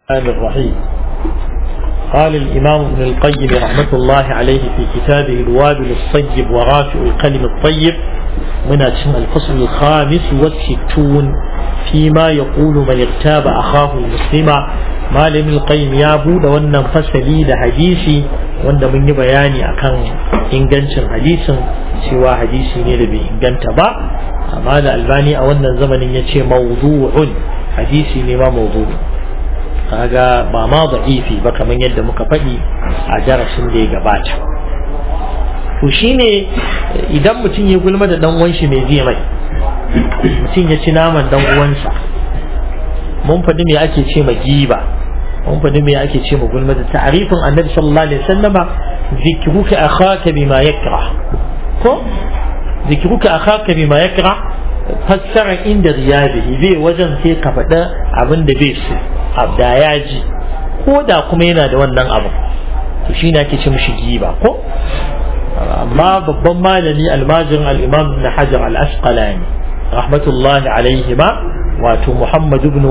الرحمن الرحيم. قال الإمام ابن القيم رحمة الله عليه في كتابه الوابل الصيب ورافع الكلم الطيب من الفصل الخامس والستون فيما يقول من اغتاب أخاه المسلم. ما ابن القيم يا بود وأن فسلي لحديثي وأن من بياني أكان إنجنش حديث سوى حديثي نربي إنجنت با. ما الألباني أو أن الزمن يتشي موضوع حديثي نما موضوع kaga ba ma da'ifi ba kamar yadda muka faɗi a darasin da ya gabata. To shine idan mutum ya gulma da dan uwan shi mai zai mai, mutum ya ci naman dan uwansa, mun faɗi me ake ce ma giba, mun faɗi me ake ce ma gulma da ta'arifin annabi sallallahu alaihi wasallama zikruka akhaka bima yakrah, ko zikruka akhaka bima yakrah fassara inda riyabihi bai wajen sai ka faɗa abin da bai so abda ya ji ko da kuma yana da wannan abu, to shi ne ake ce mishi giba ko. Amma babban malami almajin al-imam ibn hajar al-asqalani rahmatullahi alaihi ma wato muhammad ibn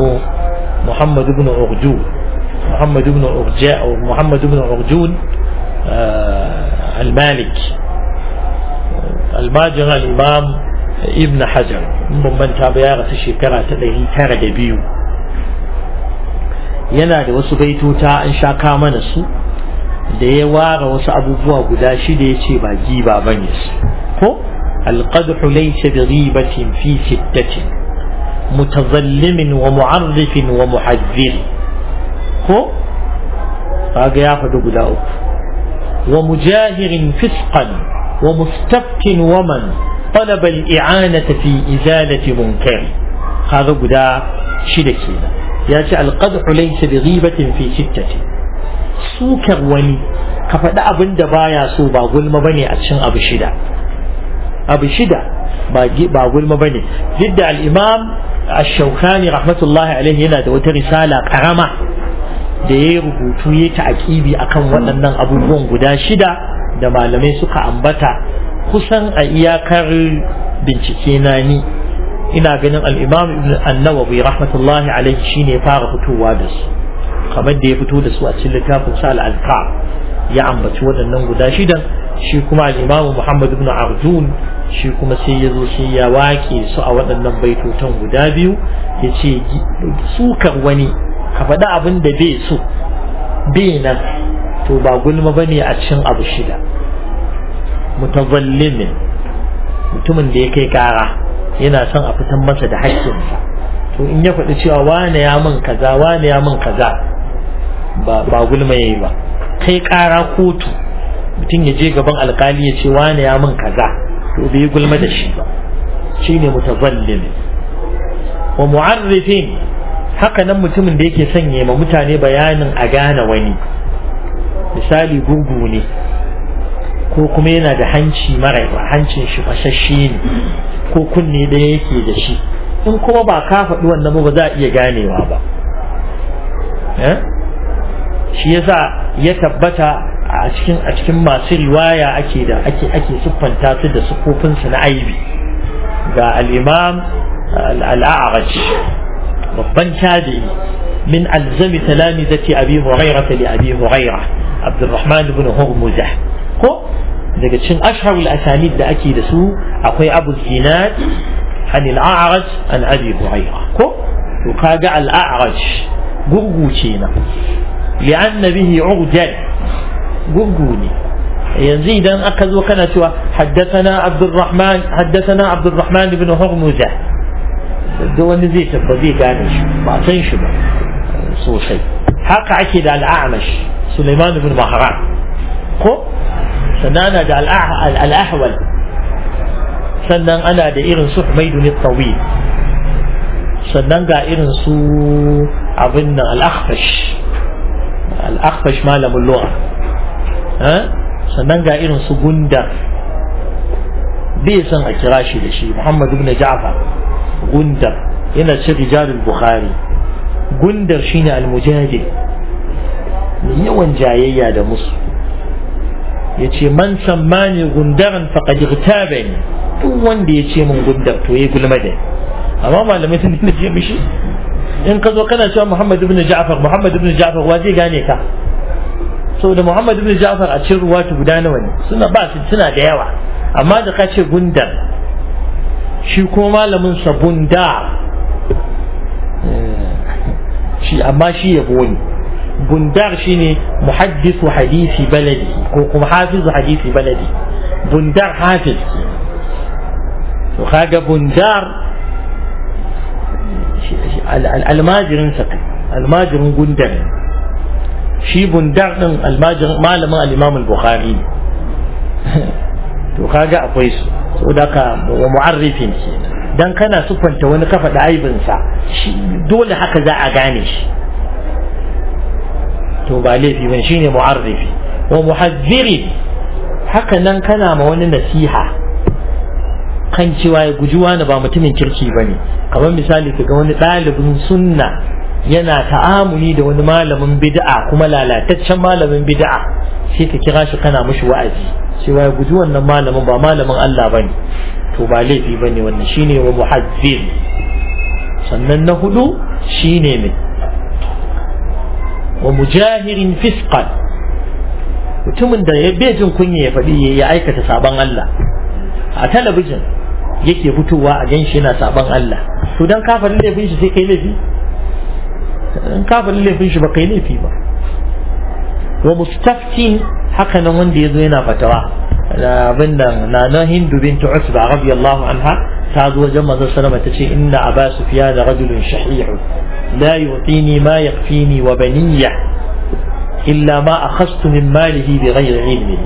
urjun al-malik almajin al-imam ibn hajar mun manta ba ya rasu shekara ta 902. yana da wasu baitota an shaka mana su da ya ware wasu abubuwa guda shida ya ce ba giba bane su ko alqadhu laysa bi ghibatin fi sittatin mutazallimin wa mu'arrifin wa muhadhdhir ko kaga ya faɗi guda uku wa mujahirin fisqan wa mustafkin wa man talaba al-i'anata fi izalati munkar kaga guda shida kenan. ya ce alqadhu laysa bi ghibatin fi sittati, sukar wani ka faɗi abin da baya so ba gulma bane a cikin abu shida ba gulma bane. duk da al-imam ash-shawkani rahmatullahi alaihi yana da wata risala karama da ya rubutu ya ta'aqibi akan waɗannan abubuwan guda shida da malamai suka ambata. kusan a iyakar bincike na ni ina ganin al-imam ibn an-nawawi rahmatullahi alaihi shine fara fitowa da su, kamar da ya fito da su a cikin littafin sa al-alqab ya ambaci waɗannan guda shidan. shi kuma al-imam muhammad ibn arjun shi kuma sai ya zo sai ya wake su a waɗannan baitotan guda biyu. yace sukar wani ka faɗi abin da bai so bai nan to ba gulma bane a cikin abu shida. mutazallimin mutumin da ya kai kara yana son a fitan masa da haƙƙinsa, to in ya faɗi cewa wane ya min kaza wane ya min kaza ba gulma yayi ba. kai ƙara kotu mutum ya je gaban alƙali ya ce wane ya min kaza to bai gulma da shi ba, shine mutazallim. wa mu'arrifin haka nan mutumin da yake son ma mutane bayanin a gane wani, misali gurgu ne ko kuma yana da hanci mara hancin shi fashashe ne ko kunne da yake da shi, in kuma ba ka faɗi wannan ba za a iya ganewa ba. shi yasa ya tabbata a cikin masu riwaya ake siffanta su da siffofin su na aibi. ga al-imam al-a'raj babban tabi'i min alzami talamizati abi hurairah li abi hurairah abdurrahman ibn hurmuzah ko daga cikin asharul asanid da ake da su akwai abu zinad an al-a'raj an abi hurairah ko to kaga al-a'raj gurgu ce na li'anna bihi urjan gurgu ne. yanzu idan aka zo kana cewa haddathana abdurrahman ibn hurmuzah da wani zai zai gane shi ba san shi ba sosai. haka ake da al-a'mash sulaiman ibn mahran ko sannan ana da al-ahwal, sannan ana da irin su humaydun at-tawil, sannan ga irin su abin nan al-akhfash malamul lugha, sannan ga irin su gundar bai san a kira shi da shi muhammad ibn ja'far gundar yana cikin rijalul bukhari. gundar shine al-mujadil yawan jayayya da musu. yace man sammani gundaran faqad igtabani, duk wanda yace mun gundar to yayi gulma da. amma malamai sun ce mishi in ka zo kana cewa Muhammad ibn Ja'far wa zai gane ka saboda Muhammad ibn Ja'far a cikin ruwatu guda nawa ne suna da yawa amma da ka ce Gundar shi ko malamin sa Bundar shi amma shi yabo ne Bundar shine muhaddisu hadisi baladi ko kuma hafizu hadisi baladi Bundar hafiz to kaga Bundar almajirin Gundar shi Bundar din almajirin malamin al-Imam al-Bukhari to kaga akwai su saboda ka wa mu'arrifin dan kana sufanta wani kafa da aibin sa dole haka za a gane shi to ba laifi ban shine mu'arrifi wa muhadhdhiri haka nan kana ma wani nasiha kan cewa ya guji wani ba mutumin kirki bane kamar misali kaga wani ɗalibin sunna yana ta'amuli da wani malamin bid'a kuma lalataccen malamin bid'a sai ka kira shi kana mishi wa'azi cewa ya guji wannan malamin ba malamin Allah bane to ba laifi bane wannan shine wa muhadhdhir sannan na hudu shine ne wa mujahirin fisqan mutumin da ya bejin kunya ya faɗi ya aikata saban Allah a talabijin yake fitowa a ganshi yana saban Allah to dan kafarin laifin shi sai kai laifi in kafarin laifin shi ba kai laifi ba wa mustaftin haka nan wanda yazo yana fatawa abin nan na Hindu bint Usba radiyallahu anha ta zo wajen manzon sallama tace inna Aba Sufyan rajulun shahih la yu'tini ma yakfini wa baniya illa ma akhadtu min malihi bighayri ilmi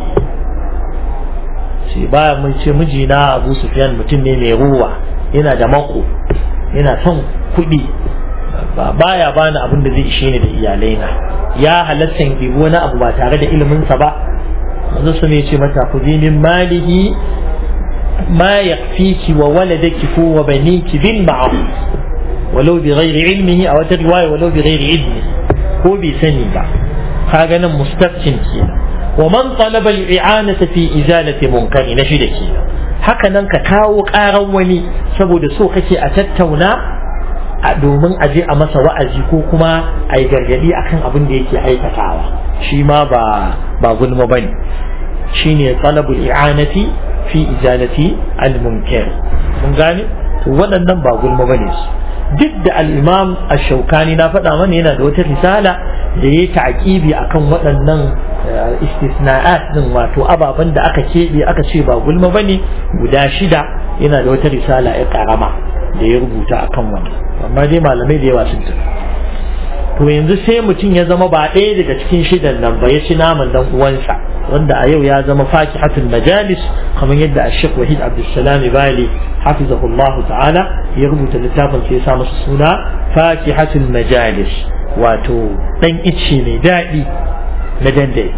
shi ba mun ce mijina Abu Sufyan mutum ne mai ruwa yana da mako yana son kuɗi baya bani abin da zai ishe ni da iyalaina ya halatta in ɗibo wani abu ba tare da ilimin sa ba manzo sun ce mata ku min malihi ma yakfiki wa waladaki ko wa baniki bil ma'ruf walau bi ghairi ilmihi aw ta riwaya walau bi ghairi ilmi ko bi sani ba kaga nan mustaqim kenan wa man talaba al-i'anata fi izalati munkari na shi da kenan haka nan ka kawo karan wani saboda so kake a tattauna domin a je a masa wa'azi ko kuma a yi gargadi akan abin da yake aikatawa shi ma ba gulma bane shine talabul i'anati fi izalati al-munkar mun gane to waɗannan ba gulma bane su duk da al-imam ash-shawkani na faɗa mana yana da wata risala da yayi ta'kibi akan waɗannan istisna'at din wato ababen da aka keɓe aka ce ba gulma bane guda 6 yana da wata risala ya karama da ya rubuta akan wannan amma dai malamai da yawa sun tafi to yanzu sai mutum ya zama ba ɗaya daga cikin 6 nan ba ya ci naman dan uwansa wanda a yau ya zama fakihatul majalis kamar yadda Sheikh Wahid Abdulsalam Bali hafizahullah ta'ala ya rubuta littafin sai ya sa masa suna fakihatul majalis wato dan ice mai daɗi na dandai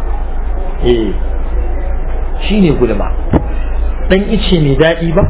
shine gulma dan ice mai daɗi ba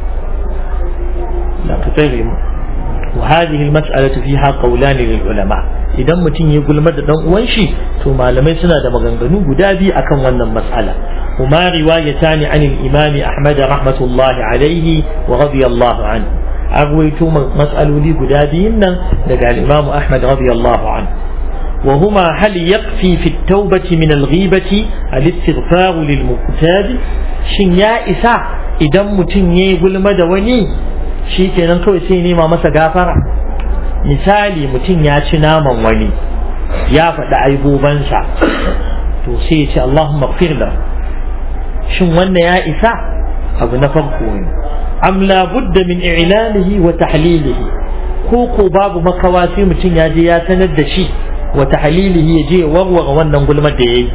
لا تفهم وهذه المسألة فيها قولان للعلماء إذا متين يقول مدى دون وانشي ثم لم يسنى دمغنغنو قدابي أكم وانا مسألة وما روايتان عن الإمام أحمد رحمة الله عليه ورضي الله عنه أرويتو مسألة لي قدابي لقى الإمام أحمد رضي الله عنه وهما هل يكفي في التوبة من الغيبة الاستغفار للمقتاد شن يا إساء إذا متين يقول مدى وني shi kenan kawai sai nema masa gafara misali mutum ya ci naman wani ya faɗi aibobansa to sai ya ce Allahumma ighfir lahu shin wannan ya isa abu na farko ne am la budda min i'lanihi wa tahlilihi ko babu makawa sai mutum ya je ya sanar da shi wa tahlilihi ya je ya warware wannan gulmar da yayi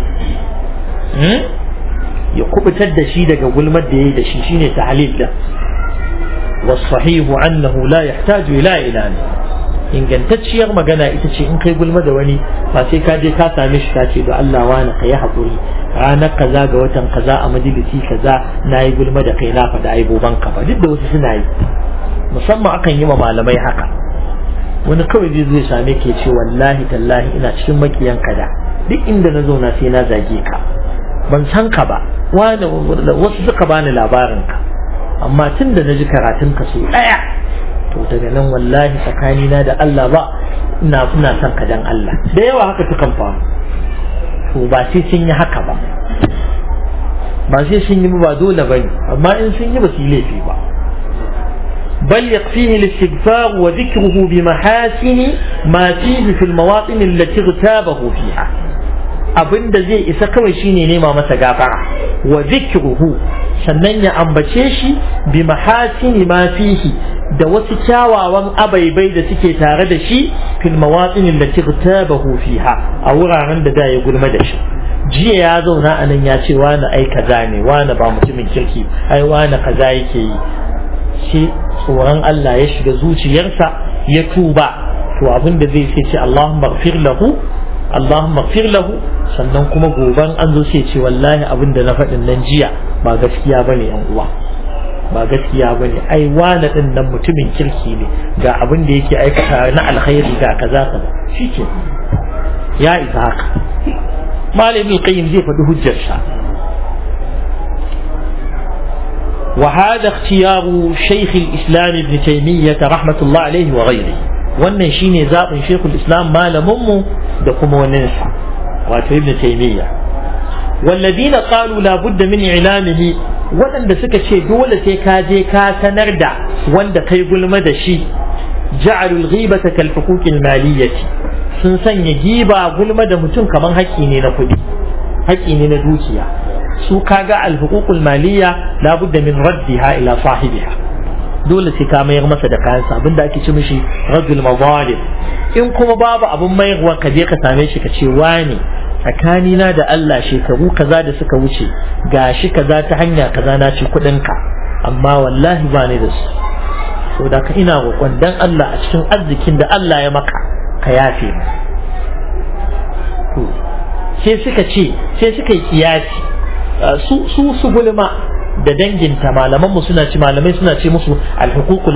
ya kubutar da shi daga gulmar da yayi da shi shine tahlil da والصحيح أنه لا يحتاج إلى إعلان ingantacciyar magana ita ce in kai gulma da wani ba sai ka je ka same shi ka ce da Allah wani ka yi haƙuri ranar kaza ga watan kaza a majalisi kaza na yi gulma da kai na faɗa aiboban ka ba duk da wasu suna yi musamman akan yi wa malamai haka wani kawai zai same ke ce wallahi tallahi ina cikin makiyan ka da duk inda na zauna sai na zage ka ban san ka ba wasu suka bani labarin ka amma tun da na ji karatun ka so ɗaya to to daga nan wallahi tsakanina da Allah ba ina son ka dan Allah. Da yawa haka sukan faru. To ba sai sun yi haka ba, ba sai sun yi ba dole bane, amma in sun yi ba su yi laifi ba. بل يكفيه الاستغفار وذكره بمحاسن ما فيه في المواطن التي اغتابه فيها. abin da zai isa kawai shine nema masa gafara wa zikruhu, sannan ya ambace shi bi mahasini ma fihi, da wasu kyawawan abaibai da suke tare da shi fil mawatin allati ghtabahu fiha, a wuraren da ya gulma da shi. Jiya ya zauna anan ya ce wani ai kaza ne, wani ba mutumin kirki, ai wani kaza yake yi. Shi tsoron Allah ya shiga zuciyarsa ya tuba, to abin da zai sai ce Allahumma ighfir lahu, Allahumma ighfir lahu, sannan kuma goban an zo sai ce wallahi abin da na faɗin nan jiya ba gaskiya bane yan uwa, ba gaskiya bane, ai wani din nan mutumin kirki ne, ga abin da yake aikata na alkhairi ga kaza kaza, shike ya isa haka. Malamin Qayyim zai faɗi hujjarsa. وهذا اختيار شيخ الإسلام ابن تيمية رحمة الله عليه وغيره. wannan shine zaɓin Sheikhul Islam malamin mu da kuma wannan sa, wato Ibn Taymiyyah. walladina qalu la budda min i'lamihi, waɗanda suka ce dole sai ka je ka sanar da wanda kai gulma da shi, ja'alul ghibata kal huquqil maliyyati, sun sanya giba gulma da mutum kaman haƙƙi ne na kuɗi, haƙƙi ne na dukiya. su kaga al huququl maliyya la budda min raddiha ila sahibiha, dole sai ka mayar masa da kayansa, abinda ake ce mishi raddul mazalim. in kuma babu abin mayarwa ka je ka same shi ka ce wani tsakanina da Allah shekaru kaza da suka wuce gashi kaza ta hanya kaza na ci kuɗinka, amma wallahi ba ni da su, so da ka ina roƙon dan Allah a cikin arzikin da Allah ya maka ka yafe mu. sai suka yi kiyasi su gulma da danginta, malamai suna ce musu al-huququl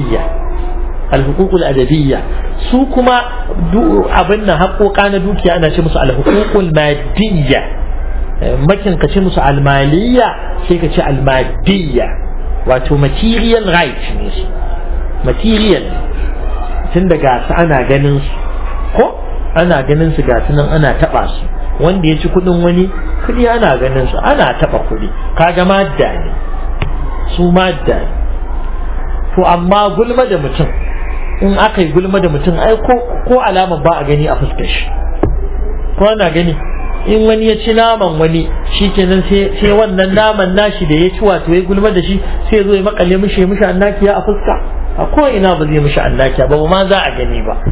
adabiyya, su kuma abin nan haƙoƙa na dukiya ana ce musu al-huququl madiyya, makin ka ce musu al-maliyya sai ka ce al-madiyya, wato material right ne su, material, tun daga su ana ganin su, ko ana ganin su ga su nan ana taɓa su, wanda ya ci kuɗin wani kuɗi ana ganin su, ana taɓa kuɗi, kaga madda ne, su madda ne. To amma gulma da mutum, in aka yi gulma da mutum ai ko alama ba a gani a fuskar shi, ko ana gani. in wani ya ci naman wani shikenan sai wannan naman nashi da ya ci wato ya gulma da shi sai ya zo ya makale mishi annakiya a fuska, a ko ina ba zai mishi annakiya ba ma za a gani ba.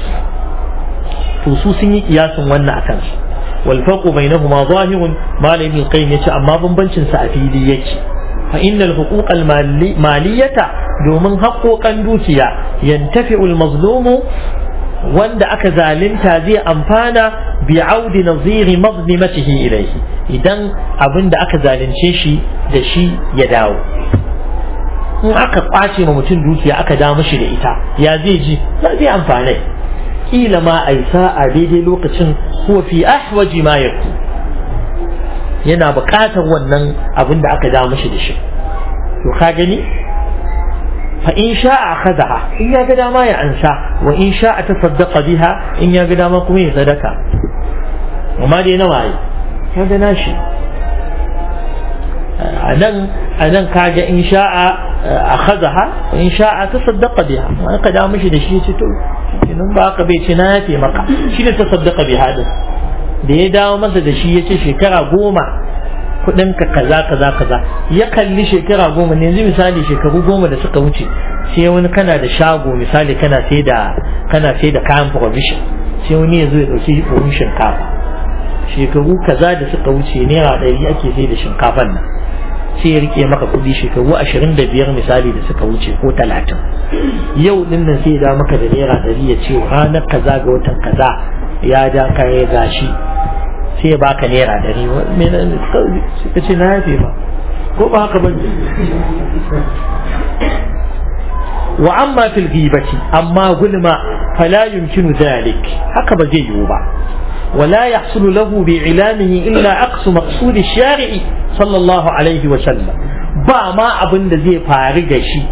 to su sun yi kiyasin wannan akan su. wal farqu bainahuma zahirun, malamin qayyim yace amma bambancin sa a fili yake. fa innal huquq al maliyata, domin haƙoƙan dukiya, yantafi'u al mazlumu, wanda aka zalunta zai amfana bi audi naziri mazlimatihi ilayhi, idan abin da aka zalunce shi da shi ya dawo. in aka kwace ma mutum dukiya aka dawo mishi da ita, ya zai ji? zai amfane, kila ma ai sa'a daidai lokacin huwa fi ahwaji ma yakun, yana buƙatar wannan abin da aka dawo mishi da shi. to ka gani, fa in sha'a akhadaha, in ya ga dama ya ansa, wa in sha'a tasaddaqa biha, in ya ga dama kuma ya sadaka. amma dai nawa ai kaga nashi. anan kaga in sha'a akhadaha wa in sha'a tasaddaqa biha, ma ka dawo mishi da shi ce to nan ba ka bai ce na yafe maka, shine tasaddaqa biha da ya dawo masa da shi yace shekara 10 kudinka kaza ya kalli shekara 10 ne, yanzu misali shekaru 10 da suka wuce sai wani kana da shago misali kana sai da kayan provision, sai wani ya zo ya dauki buhun shinkafa, shekaru kaza da suka wuce naira 100 ake sai da shinkafan nan, sai ya rike maka kudi shekaru 25 misali da suka wuce ko 30, yau din nan sai ya dawo maka da naira 100 ya ce ranar kaza ga watan kaza ya da kare gashi, sai ya baka naira 100, suka ce na yafe ba, ko ba haka ba. wa amma fil ghibati, amma gulma fala yumkinu dhalik, haka ba zai yiwu ba. wala yahsulu lahu bi ilamihi illa aqsu maqsud ash-shari'i sallallahu alaihi wa sallam, ba ma abin da zai faru da shi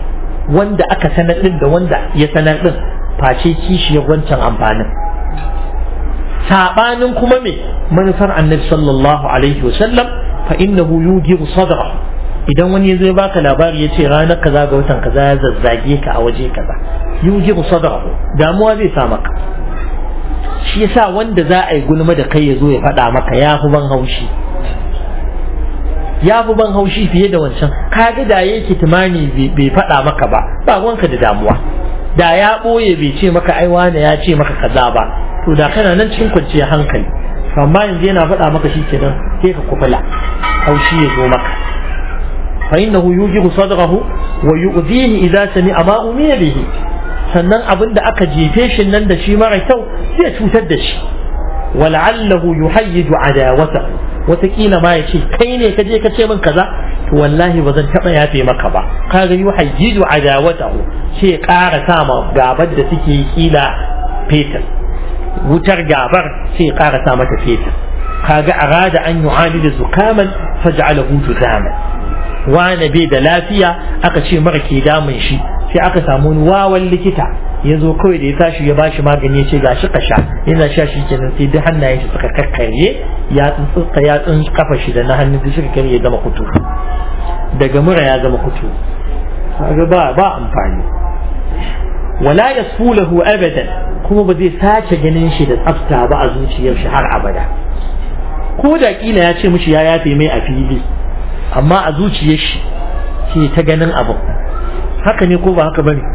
wanda aka sanar din da wanda ya sanar din face kishiyar wancan amfanin. sabanin kuma me manufar annabi sallallahu alaihi wasallam fa innahu yujibu sadrahu. idan wani ya zo ya baka labari ya ce ranar kaza ga watan kaza ya zazzage ka a waje kaza, yujibu sadrahu, damuwa zai sa maka. shi yasa wanda za a yi gulma da kai ya zo ya faɗa maka ya fi ban haushi, ya fi ban haushi fiye da wancan. kaga da yake timani bai faɗa maka ba wanka da damuwa. da ya ɓoye bai ce maka ai wane ya ce maka kaza ba, to da kana nan cikin kwanciyar hankali. amma yanzu yana faɗa maka shi kenan sai ka kufula, haushi ya zo maka. fa innahu yujibu sadrahu wa yu'dhihi idza sami'a ma umiya bihi. sannan abin da aka jefe shi nan da shi mara kyau zai cutar da shi. wal'allahu yuhayyiju adawatahu, wataƙila ma ya ce kai ne ka je ka ce min kaza, to wallahi ba zan taɓa yafe maka ba. kaga yuhayyiju adawatahu sai ya ƙara sama gabar da suke yi kila fetur, wutar gabar sai ya ƙara sa mata fetur. kaga arada an yu'alida zukaman faj'alahu tuzaman. wane bai da lafiya aka ce mara ke damun shi, sai aka samu wani wawan likita ya zo kawai da ya tashi ya bashi magani ya ce ga shi ka sha. yana sha shi kenan sai duk hannayen shi suka kakkarye, ya tsuntsuka ya tsun kafa shi da na hannun da suka karye zama kutu, daga mura ya zama kutu. kaga ba amfani. wala yasfulahu abadan, kuma ba zai sace ganin shi da tsafta ba a zuciyar shi har abada. ko da kila ya ce mishi ya yafe mai a fili, amma a zuciyar shi ke ta ganin abu. haka ne ko ba haka bane?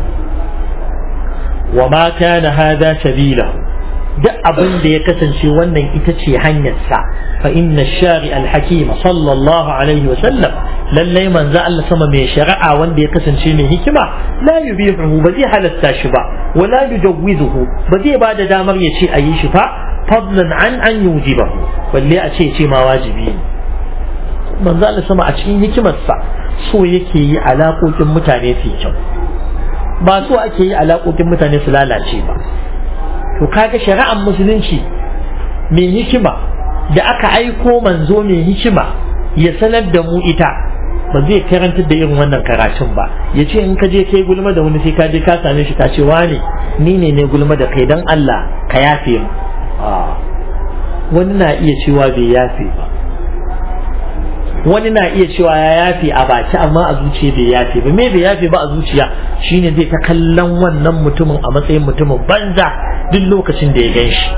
wa ma kana hada sabila, duk abin da ya kasance wannan ita ce hanyarsa. fa inna shari al-hakim sallallahu alaihi wa sallam, lallai manzo Allah sama mai shari'a wanda ya kasance mai hikima, la yubihu, ba zai halatta shi ba, wala yujawwizuhu, ba zai ba da damar ya ce ayi shi fa, fadlan an yujibahu, balle a ce ma wajibi ne. manzo Allah sama a cikin hikimarsa so yake yi alaƙoƙin mutane su kyau, ba so ake yi alaƙoƙin mutane su lalace ba. to kaga shari'ar musulunci mai hikima da aka aiko manzo mai hikima ya sanar da mu ita, ba zai karantar da irin wannan karatun ba. ya ce in ka je kai gulma da wani sai ka je ka same shi ka ce wane ni ne gulma da kai dan Allah ka yafe mu. wani na iya cewa bai yafe ba, wani na iya cewa ya yafe a baki amma a zuciya bai yafe ba. me bai yafe ba a zuciya shine zai ta kallon wannan mutumin a matsayin mutumin banza duk lokacin da ya gan shi.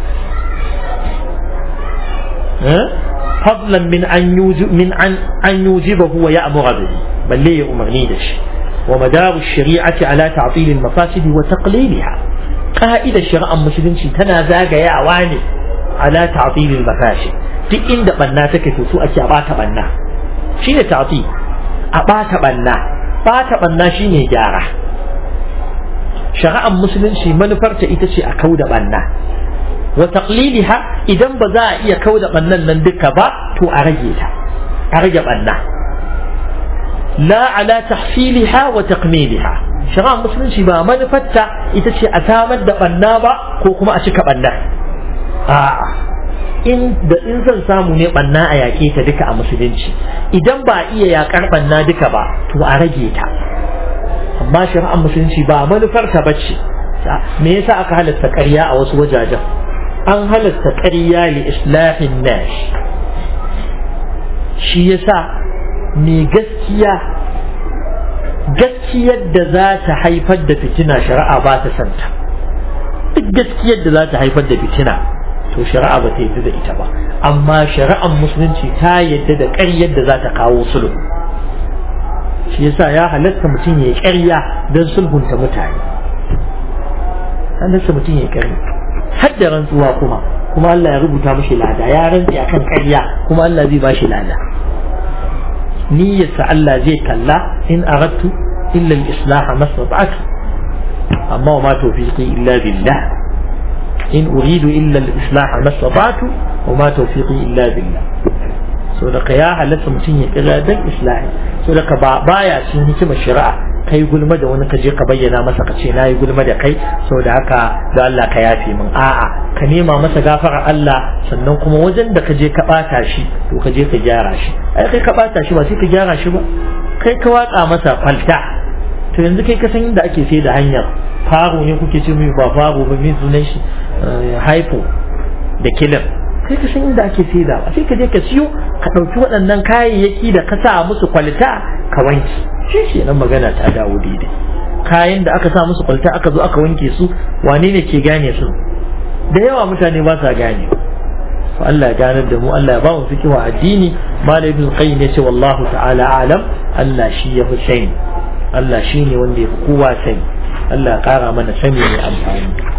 fadlan min an yujibahu wa ya'muru bihi, balle ya umarni da shi. wa madaru shari'ati ala ta'til al-mafasid wa taqliliha, qa'idar shari'ar musulunci tana zagayawa ne ala ta'til al-mafasid. duk inda banna take to su ake a bata banna, shine ta'til. a bata banna shine gyara. shari'ar musulunci manufarta ita ce a kauda banna. wa taqliliha, idan ba za a iya kauda bannan nan duka ba to a rage ta, a rage banna. la ala tahsiliha wa takmiliha, shari'ar musulunci ba manufarta ita ce a samar da banna ba ko kuma a cika banna. a'a, in zan samu ne banna a yaƙe ta duka a musulunci, idan ba iya yaƙar banna duka ba to a rage ta. amma shari'ar musulunci ba manufarta bace. me yasa aka halatta ƙarya a wasu wajajen? an halatta ƙarya li islahin nas. shi yasa me gaskiyar da za ta haifar da fitina shari'a ba ta santa. duk gaskiyar da za ta haifar da fitina to shari'a ba ta yadda da ita ba. amma shari'ar musulunci ta yadda da ƙaryar da za ta kawo sulhu. shi yasa ya halatta mutum ya ƙarya don sulhunta mutane. halatta mutum ya ƙarya har da rantsuwa kuma Allah ya rubuta mashi lada. ya rantsi akan ƙarya kuma Allah zai ba shi lada. niyyarsa Allah zai kalla, in aradtu illa al-islaha mastata'tu, amma wa ma tawfiqi illa billah. in uridu illa al-islaha mastata'tu wa ma tawfiqi illa billah. so da ya halatta mutum ya kira dan islahi. so da baya cin hikimar shari'a kai gulma da wani ka je ka bayyana masa ka ce nayi gulma da kai saboda haka da Allah ka yafe min. a'a, ka nema masa gafara Allah, sannan kuma wajen da ka je ka bata shi to ka je ka gyara shi. ai kai ka bata shi ba sai ka gyara shi ba, kai ka watsa masa kwalta to yanzu kai ka san inda ake sai da hanyar faro ne kuke ce mai ba faro ba mai sunan shi haifo da kilim kai ka san inda ake sai da sai ka je ka siyo ka ɗauki waɗannan kayayyaki da ka sa musu kwalita ka wanke shi nan magana ta dawo daidai. Kayan da aka sa musu kwalita aka zo aka wanke su wane ne ke gane su da yawa mutane ba sa gane. Allah ya ganar da mu, Allah ya ba mu fikihu addini. Malam Ibn Qayyim ya ce wallahu ta'ala a'lam, Allah shi ya fi sani, Allah shi ne wanda ya fi kowa sani. Allah ya kara mana sani mai amfani.